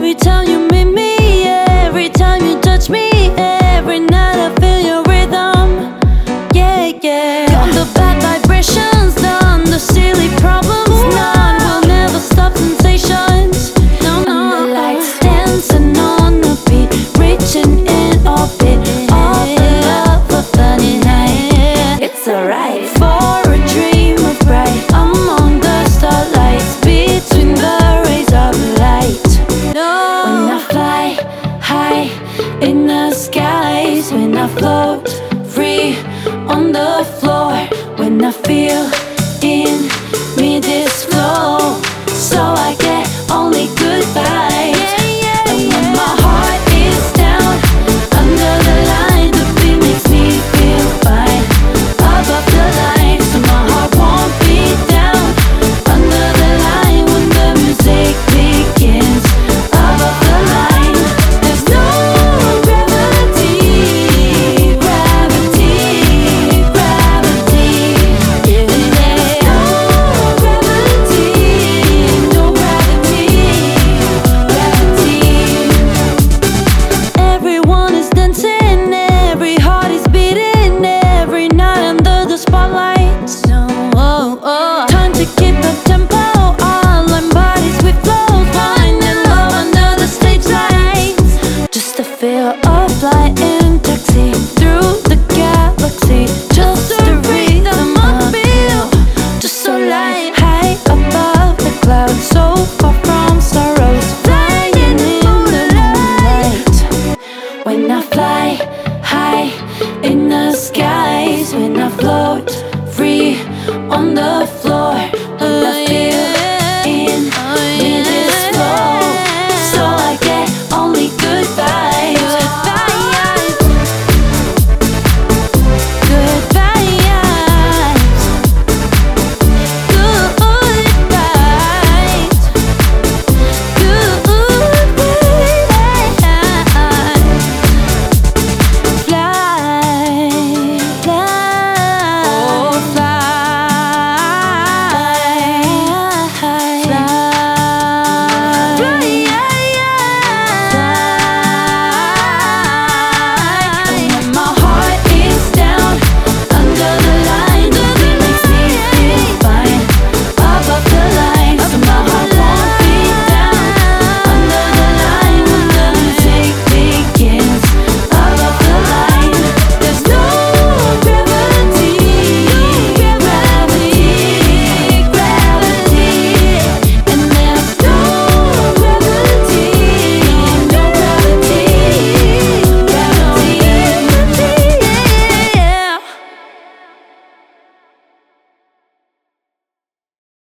Every time you meet me, every time you touch me, every night I feel your rhythm. Yeah, yeah. Gone the bad vibrations, done the silly problems, none will never stop sensations. No, no. And the lights dancing on the beat, reaching in orbit, all the love of the night. It's alright for a dream of bright among the starlights, between the rays of light. When I fly high in the skies, when I float free on the floor, when I feel